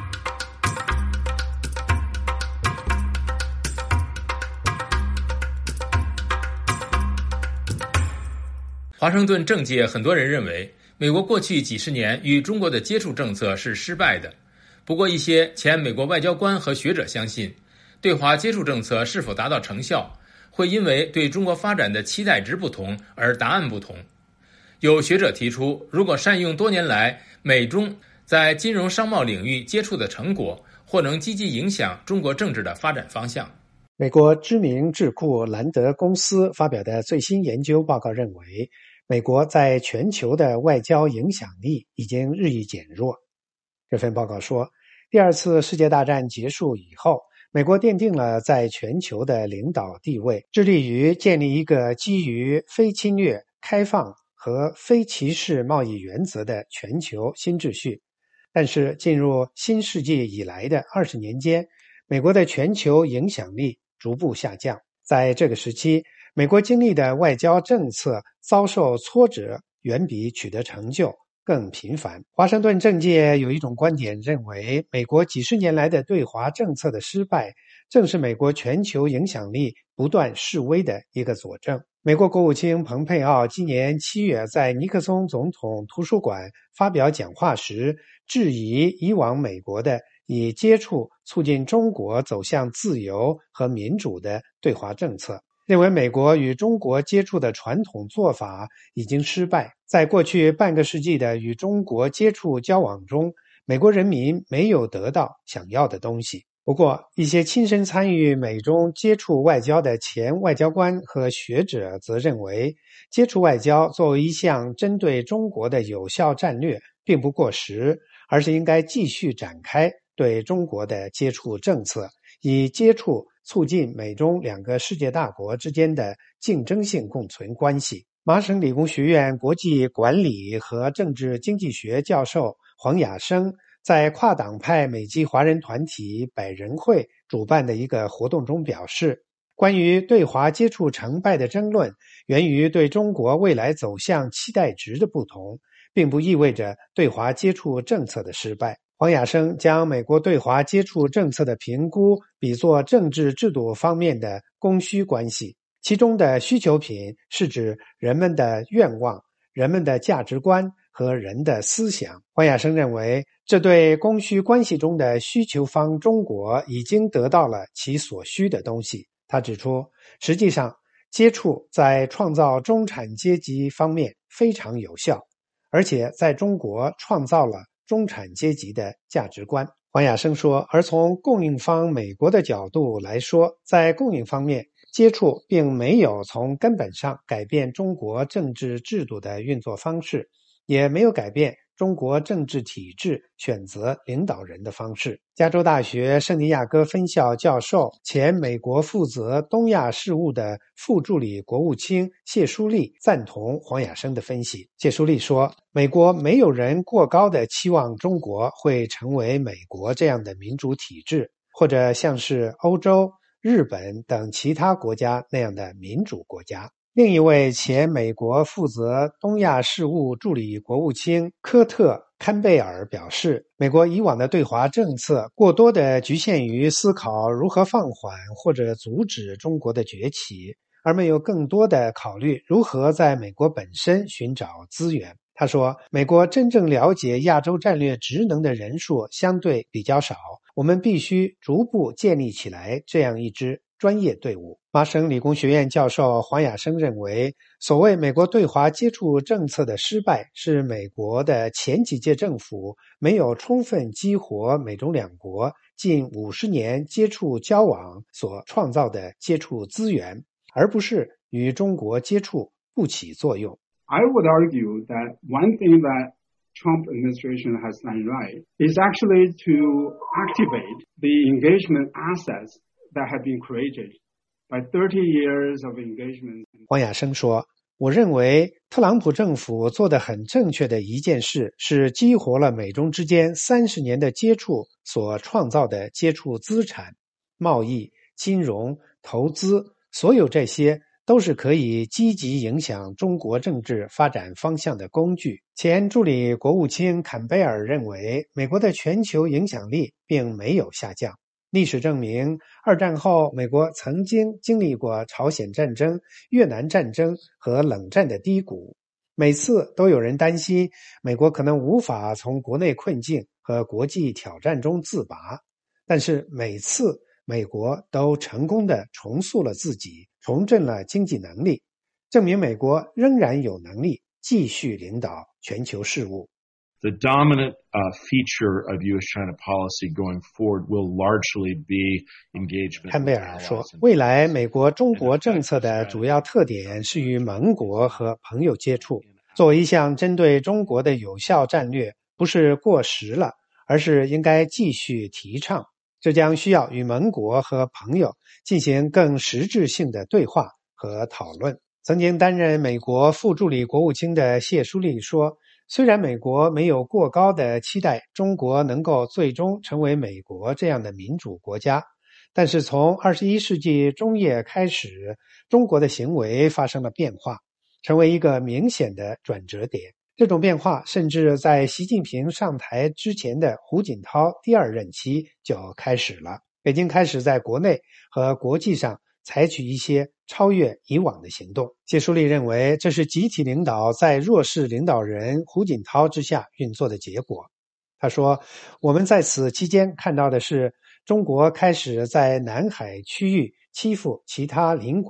华盛顿政界很多人认为，美国过去几十年与中国的接触政策是失败的。不过，一些前美国外交官和学者相信，对华接触政策是否达到成效，会因为对中国发展的期待值不同而答案不同。有学者提出，如果善用多年来美中在金融商贸领域接触的成果，或能积极影响中国政治的发展方向。 美国知名智库兰德公司发表的最新研究报告认为，美国在全球的外交影响力已经日益减弱。这份报告说，第二次世界大战结束以后，美国奠定了在全球的领导地位，致力于建立一个基于非侵略、开放和非歧视贸易原则的全球新秩序。但是进入新世纪以来的20年间，美国的全球影响力逐步下降。在这个时期，美国经历的外交政策遭受挫折，远比取得成就更频繁。华盛顿政界有一种观点认为，美国几十年来的对华政策的失败，正是美国全球影响力不断式微的一个佐证。美国国务卿蓬佩奥今年7月在尼克松总统图书馆发表讲话时，质疑以往美国的以接触促进中国走向自由和民主的对华政策。 认为美国与中国接触的传统做法已经失败。在过去半个世纪的与中国接触交往中，美国人民没有得到想要的东西。不过，一些亲身参与美中接触外交的前外交官和学者则认为，接触外交作为一项针对中国的有效战略并不过时，而是应该继续展开对中国的接触政策，以接触促进美中两个世界大国之间的竞争性共存关系。麻省理工学院国际管理和政治经济学教授黄雅生在跨党派美籍华人团体百人会主办的一个活动中表示，关于对华接触成败的争论源于对中国未来走向期待值的不同，并不意味着对华接触政策的失败。黄雅生将美国对华接触政策的评估比作政治制度方面的供需关系，其中的需求品是指人们的愿望、人们的价值观和人的思想。黄雅生认为，这对供需关系中的需求方中国已经得到了其所需的东西。他指出，实际上接触在创造中产阶级方面非常有效，而且在中国创造了中产阶级的价值观。黄雅生说，而从供应方美国的角度来说，在供应方面，接触并没有从根本上改变中国政治制度的运作方式，也没有改变中国政治体制选择领导人的方式。加州大学圣地亚哥分校教授、前美国负责东亚事务的副助理国务卿谢舒丽赞同黄雅生的分析。谢舒丽说，美国没有人过高地期望中国会成为美国这样的民主体制，或者像是欧洲、日本等其他国家那样的民主国家。另一位前美国负责东亚事务助理国务卿科特·坎贝尔表示，美国以往的对华政策过多地局限于思考如何放缓或者阻止中国的崛起，而没有更多的考虑如何在美国本身寻找资源。他说，美国真正了解亚洲战略职能的人数相对比较少，我们必须逐步建立起来这样一支专业队伍。麻省理工学院教授黄雅生认为，所谓美国对华接触政策的失败，是美国的前几届政府没有充分激活美中两国近50年接触交往所创造的接触资源，而不是与中国接触不起作用。 I would argue that one thing that Trump administration has done right is actually to activate the engagement assets that have been created by 30 years of engagement. 黄雅生说，我认为特朗普政府做得很正确的一件事是激活了美中之间30年的接触所创造的接触资产、贸易、金融、投资，所有这些都是可以积极影响中国政治发展方向的工具。前助理国务卿坎贝尔认为，美国的全球影响力并没有下降。历史证明，二战后美国曾经经历过朝鲜战争、越南战争和冷战的低谷，每次都有人担心美国可能无法从国内困境和国际挑战中自拔，但是每次美国都成功地重塑了自己，重振了经济能力，证明美国仍然有能力继续领导全球事务。 The dominant feature of U.S.-China policy going forward will largely be engagement. 坎贝尔说，未来美国中国政策的主要特点是与盟国和朋友接触。作为一项针对中国的有效战略，不是过时了，而是应该继续提倡。这将需要与盟国和朋友进行更实质性的对话和讨论。曾经担任美国副助理国务卿的谢舒丽说，虽然美国没有过高的期待中国能够最终成为美国这样的民主国家，但是从21世纪中叶开始，中国的行为发生了变化，成为一个明显的转折点。这种变化甚至在习近平上台之前的胡锦涛第2任期就开始了。北京开始在国内和国际上采取一些超越以往的行动。谢舒丽认为，这是集体领导在弱势领导人胡锦涛之下运作的结果。他说，我们在此期间看到的是，中国开始在南海区域欺负其他邻国，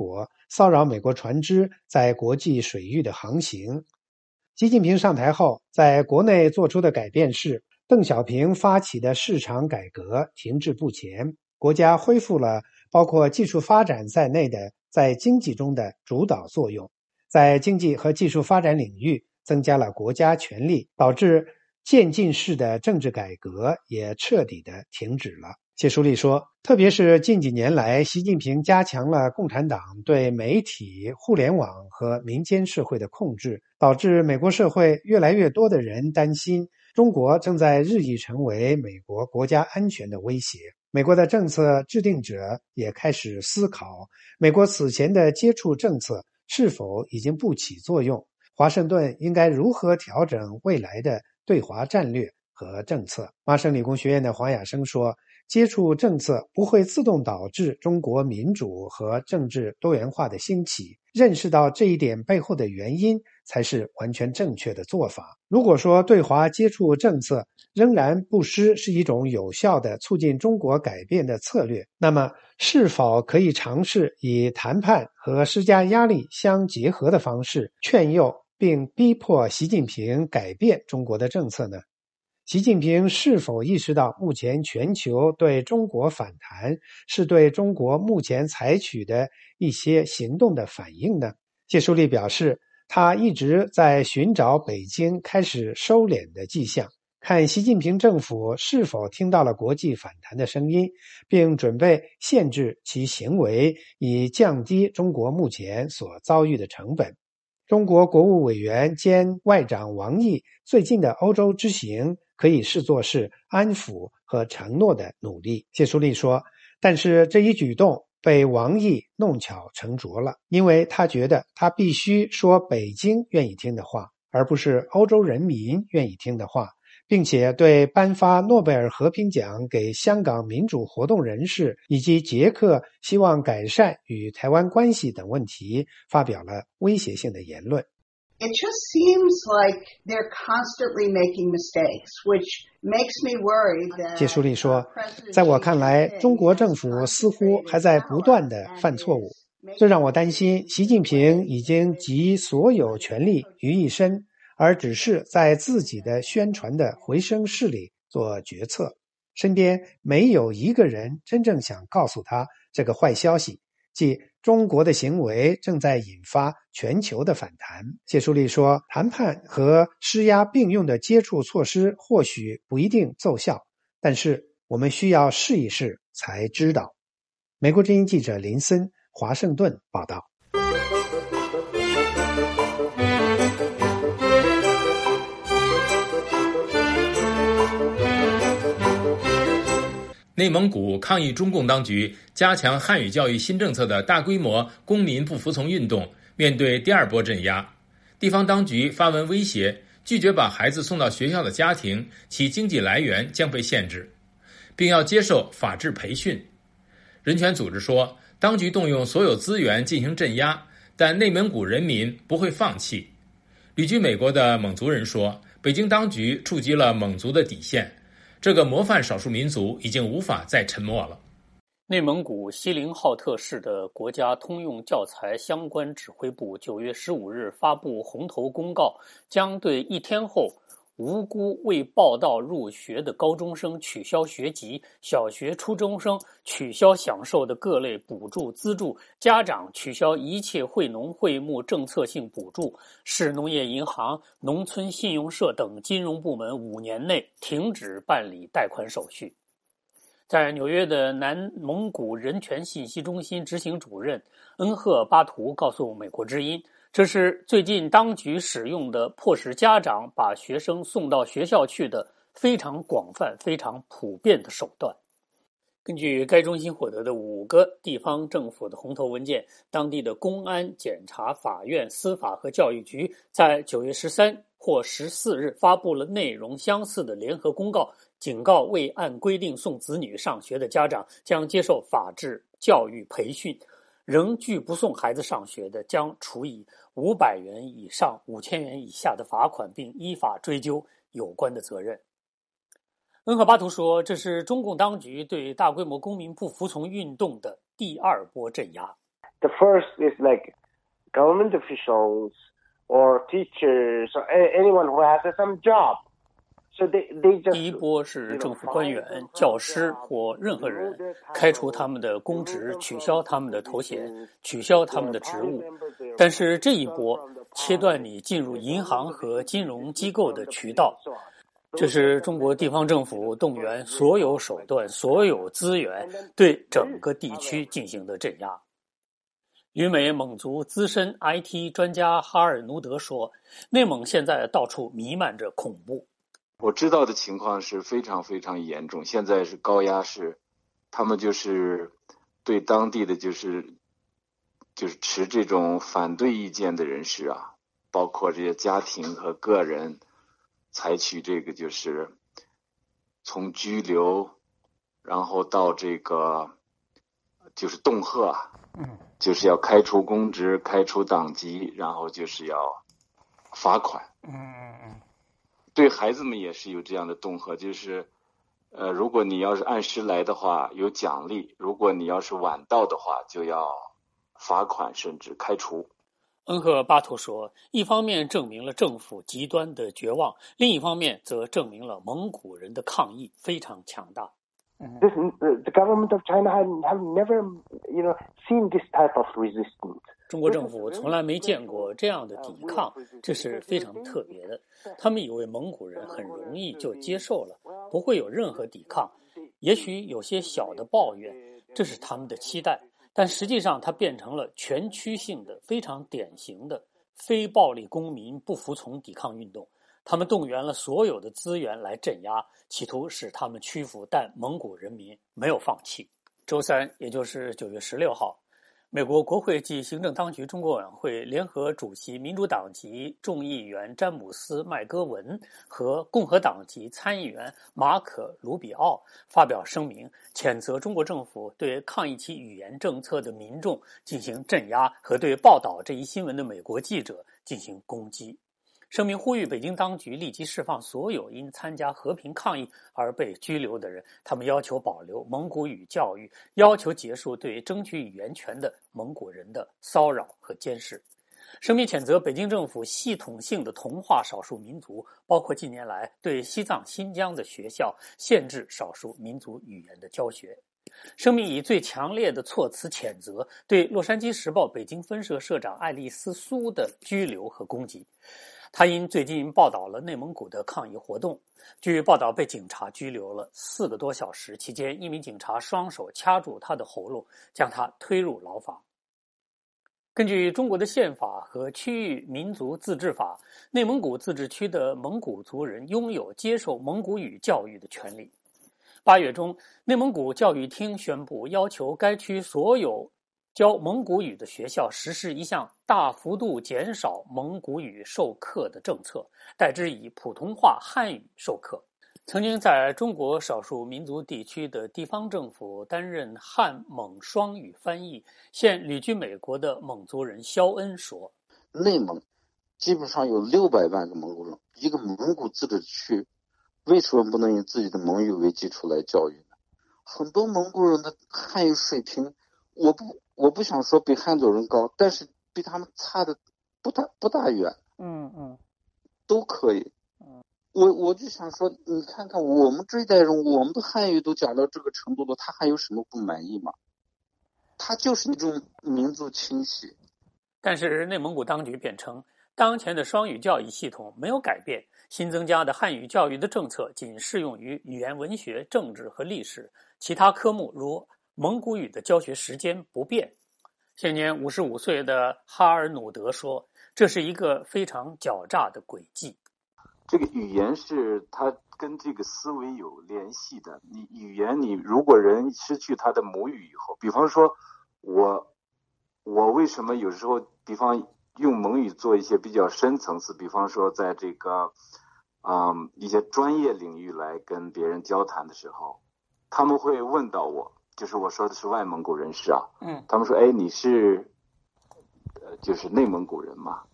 骚扰美国船只在国际水域的航行。习近平上台后，在国内做出的改变是，邓小平发起的市场改革停滞不前，国家恢复了包括技术发展在内的在经济中的主导作用，在经济和技术发展领域增加了国家权力，导致渐进式的政治改革也彻底的停止了。谢淑丽说，特别是近几年来，习近平加强了共产党对媒体、互联网和民间社会的控制，导致美国社会越来越多的人担心中国正在日益成为美国国家安全的威胁。美国的政策制定者也开始思考，美国此前的接触政策是否已经不起作用，华盛顿应该如何调整未来的对华战略和政策。麻省理工学院的黄亚生说，接触政策不会自动导致中国民主和政治多元化的兴起，认识到这一点背后的原因才是完全正确的做法。如果说对华接触政策仍然不失是一种有效的促进中国改变的策略，那么是否可以尝试以谈判和施加压力相结合的方式，劝诱并逼迫习近平改变中国的政策呢？习近平是否意识到目前全球对中国反弹是对中国目前采取的一些行动的反应呢？谢淑丽表示，他一直在寻找北京开始收敛的迹象，看习近平政府是否听到了国际反弹的声音，并准备限制其行为，以降低中国目前所遭遇的成本。中国国务委员兼外长王毅最近的欧洲之行可以视作是安抚和承诺的努力。谢淑丽说，但是这一举动被王毅弄巧成拙了，因为他觉得他必须说北京愿意听的话，而不是欧洲人民愿意听的话，并且对颁发诺贝尔和平奖给香港民主活动人士以及捷克希望改善与台湾关系等问题发表了威胁性的言论。 It just seems like they're constantly making mistakes, which makes me worried that 谢淑丽说，在我看来，中国政府似乎还在不断地犯错误，这让我担心习近平已经集所有权力于一身，而只是在自己的宣传的回声室里做决策，身边没有一个人真正想告诉他这个坏消息，即中国的行为正在引发全球的反弹。谢淑丽说，谈判和施压并用的接触措施或许不一定奏效，但是我们需要试一试才知道。美国之音记者林森，华盛顿报道。 内蒙古抗议中共当局加强汉语教育新政策的大规模公民不服从运动面对第二波镇压，地方当局发文威胁，拒绝把孩子送到学校的家庭，其经济来源将被限制，并要接受法治培训。人权组织说，当局动用所有资源进行镇压，但内蒙古人民不会放弃。旅居美国的蒙族人说，北京当局触及了蒙族的底线，这个模范少数民族已经无法再沉默了。 内蒙古锡林浩特市的国家通用教材相关指挥部9月15日发布红头公告，将对1天后无辜未报到入学的高中生取消学籍，小学初中生取消享受的各类补助资助，家长取消一切惠农惠牧政策性补助，市农业银行、农村信用社等金融部门5年内停止办理贷款手续。在纽约的南蒙古人权信息中心执行主任恩赫巴图告诉美国之音，这是最近当局使用的迫使家长把学生送到学校去的非常广泛、非常普遍的手段。根据该中心获得的5个地方政府的红头文件，当地的公安、检察、法院、司法和教育局在9月13或14日发布了内容相似的联合公告，警告未按规定送子女上学的家长将接受法治教育培训，仍拒不送孩子上学的将处以500元以上5000元以下的罚款，并依法追究有关的责任。恩赫巴图说，这是中共当局对大规模公民不服从运动的第2波镇压。 The first is like government officials or teachers or anyone who has some job. So they just 第一波是政府官员、教师或任何人开除他们的公职，取消他们的头衔，取消他们的职务。但是这一波切断你进入银行和金融机构的渠道，这是中国地方政府动员所有手段、所有资源对整个地区进行的镇压。旅美蒙族资深 IT 专家哈尔努德说，内蒙现在到处弥漫着恐怖。 我知道的情况是非常非常严重，现在是高压式，他们就是对当地的就是持这种反对意见的人士啊，包括这些家庭和个人，采取这个就是从拘留，然后到这个就是恫吓，就是要开除公职、开除党籍，然后就是要罚款。对孩子们也是有这样的恫吓，就是如果你要是按时来的话有奖励，如果你要是晚到的话就要罚款甚至开除。 恩赫巴图说，一方面证明了政府极端的绝望，另一方面则证明了蒙古人的抗议非常强大。 The government of China have never, seen this type of resistance. 中国政府从来没见过这样的抵抗，这是非常特别的。他们以为蒙古人很容易就接受了，不会有任何抵抗，也许有些小的抱怨，这是他们的期待。但实际上它变成了全区性的、非常典型的非暴力公民不服从抵抗运动。他们动员了所有的资源来镇压，企图使他们屈服，但蒙古人民没有放弃。周三，也就是9月16号，美国国会暨行政当局中国委员会联合主席民主党籍众议员詹姆斯·麦戈文和共和党籍参议员马可·卢比奥发表声明，谴责中国政府对抗议其语言政策的民众进行镇压和对报道这一新闻的美国记者进行攻击。声明呼吁北京当局立即释放所有因参加和平抗议而被拘留的人，他们要求保留蒙古语教育，要求结束对争取语言权的蒙古人的骚扰和监视。声明谴责北京政府系统性的同化少数民族，包括近年来对西藏、新疆的学校限制少数民族语言的教学。声明以最强烈的措辞谴责对《洛杉矶时报》北京分社社长爱丽丝·苏的拘留和攻击。他因最近报道了内蒙古的抗议活动，据报道被警察拘留了4个多小时，期间一名警察双手掐住他的喉咙，将他推入牢房。根据中国的宪法和区域民族自治法，内蒙古自治区的蒙古族人拥有接受蒙古语教育的权利。8月中，内蒙古教育厅宣布要求该区所有教蒙古语的学校实施一项大幅度减少蒙古语授课的政策，代之以普通话汉语授课。曾经在中国少数民族地区的地方政府担任汉蒙双语翻译，现旅居美国的蒙族人肖恩说， 内蒙基本上有600万个蒙古人，一个蒙古自治区为什么不能以自己的蒙语为基础来教育呢？很多蒙古人的汉语水平我不想说比汉族人高，但是比他们差的不大远。都可以。我就想说，你看看我们这一代人，我们的汉语都讲到这个程度了，他还有什么不满意吗？他就是一种民族清洗。 但是内蒙古当局辩称，当前的双语教育系统没有改变，新增加的汉语教育的政策仅适用于语言文学、政治和历史，其他科目如蒙古语的教学时间不变。现年55岁的哈尔努德说，这是一个非常狡诈的诡计。 这个语言是它跟这个思维有联系的。你语言，你如果人失去他的母语以后，比方说我为什么有时候比方用蒙语做一些比较深层次，比方说在这个一些专业领域来跟别人交谈的时候，他们会问到我，就是我说的是外蒙古人士啊，他们说，哎，你是就是内蒙古人嘛？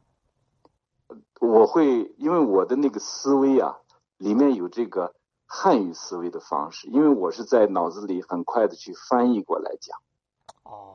我会因为我的那个思维啊，里面有这个汉语思维的方式，因为我是在脑子里很快的去翻译过来讲。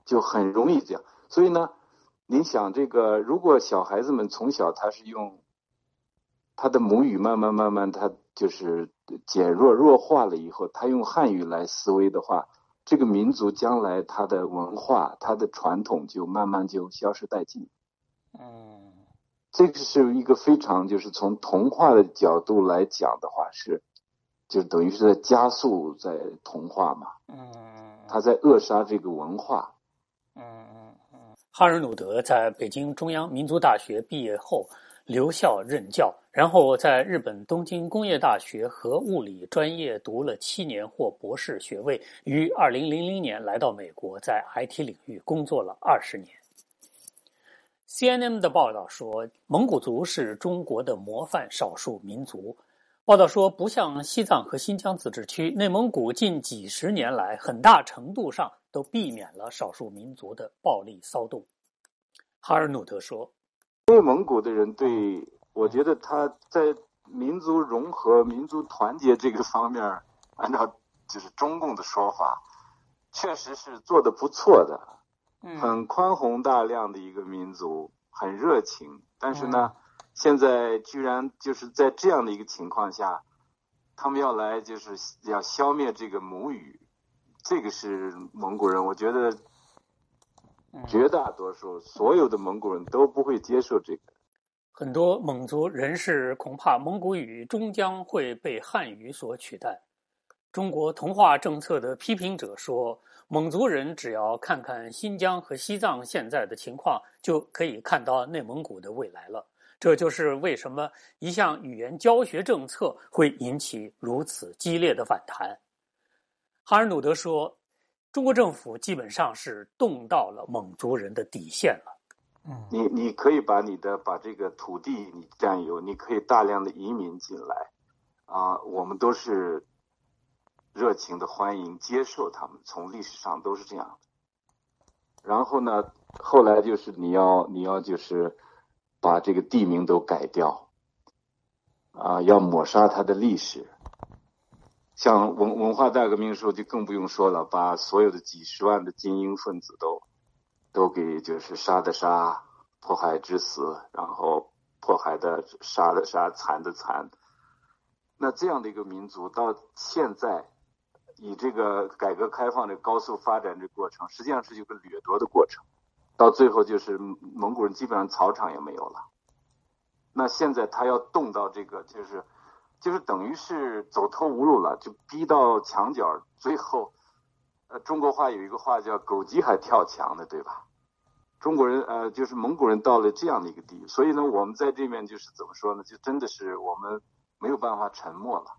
就很容易这样。所以呢，您想这个，如果小孩子们从小他是用他的母语慢慢他就是弱化了以后，他用汉语来思维的话，这个民族将来他的文化他的传统就慢慢就消失殆尽。这个是一个非常就是从同化的角度来讲的话，是就等于是在加速在同化嘛。他在扼杀这个文化。 哈尔努德在北京中央民族大学毕业后留校任教，然后在日本东京工业大学核物理专业读了7年获博士学位，于2000年来到美国，在 IT 领域工作了20年。CNN 的报道说，蒙古族是中国的模范少数民族。报道说，不像西藏和新疆自治区，内蒙古近几十年来很大程度上都避免了少数民族的暴力骚动。哈尔努德说， 内蒙古的人我觉得他在民族融合、民族团结这个方面，按照就是中共的说法，确实是做得不错的，很宽宏大量的一个民族，很热情。但是呢，现在居然就是在这样的一个情况下，他们要来就是要消灭这个母语，这个是蒙古人，我觉得绝大多数所有的蒙古人都不会接受这个。 很多蒙族人士恐怕蒙古语终将会被汉语所取代。中国同化政策的批评者说，蒙族人只要看看新疆和西藏现在的情况，就可以看到内蒙古的未来了。这就是为什么一项语言教学政策会引起如此激烈的反弹。哈尔努德说，中国政府基本上是动到了蒙族人的底线了。 你可以把这个土地你占有，你可以大量的移民进来我们都是热情的欢迎接受他们，从历史上都是这样的。然后呢，后来就是你要就是把这个地名都改掉要抹杀它的历史。像文化大革命的时候就更不用说了，把所有的几十万的精英分子都给就是杀的杀，迫害致死，然后迫害的杀的杀，残的残。那这样的一个民族到现在以这个改革开放的高速发展这过程，实际上是一个掠夺的过程，到最后就是蒙古人基本上草场也没有了。那现在他要动到这个就是等于是走投无路了，就逼到墙角，最后中国话有一个话叫狗急还跳墙的，对吧？中国人就是蒙古人到了这样的一个地步，所以呢，我们在这边就是怎么说呢？就真的是我们没有办法沉默了。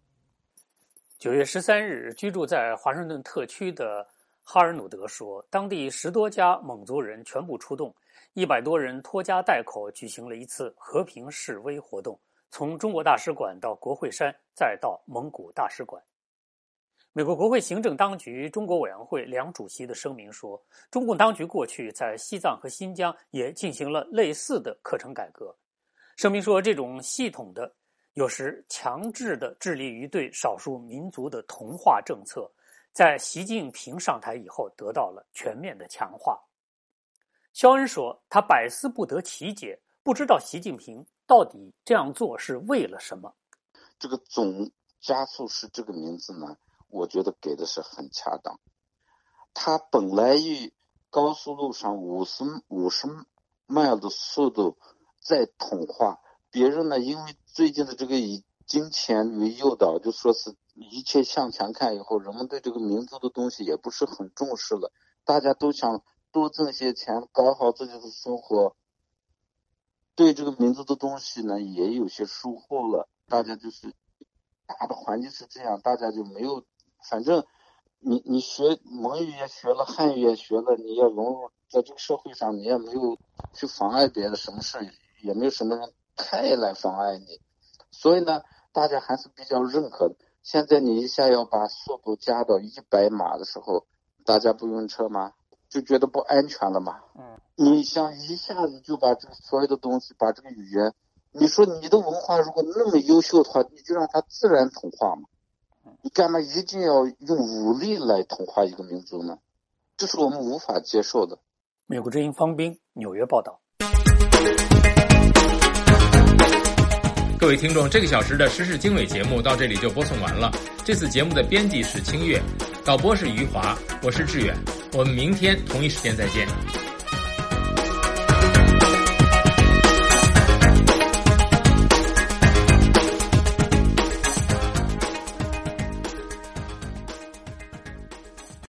9月13日，居住在华盛顿特区的哈尔努德说，当地10多家蒙族人全部出动，100多人拖家带口举行了一次和平示威活动，从中国大使馆到国会山，再到蒙古大使馆。美国国会行政当局中国委员会梁主席的声明说，中共当局过去在西藏和新疆也进行了类似的课程改革。声明说，这种系统的有时强制的致力于对少数民族的同化政策，在习近平上台以后得到了全面的强化。肖恩说，他百思不得其解，不知道习近平到底这样做是为了什么。 这个总加速师这个名字呢，我觉得给的是很恰当。他本来以高速路上50迈的速度在同化，别人呢因为最近的这个以金钱为诱导，就说是一切向前看以后，人们对这个民族的东西也不是很重视了，大家都想多挣些钱，搞好自己的生活，对这个民族的东西呢也有些疏忽了。大家就是大的环境是这样，大家就没有，反正你学蒙语也学了，汉语也学了，你要融入在这个社会上，你也没有去妨碍别的什么事，也没有什么人太来妨碍你，所以呢大家还是比较认可的。现在你一下要把速度加到100码的时候，大家不用车吗？就觉得不安全了嘛。你想一下子就把这个所有的东西，把这个语言，你说你的文化如果那么优秀的话，你就让它自然同化嘛。你干嘛一定要用武力来同化一个民族呢？ 这是我们无法接受的。 美国之音方斌纽约报道。 各位听众，这个小时的时事经纬节目到这里就播送完了。这次节目的编辑是清月，导播是余华，我是志远。我们明天同一时间再见。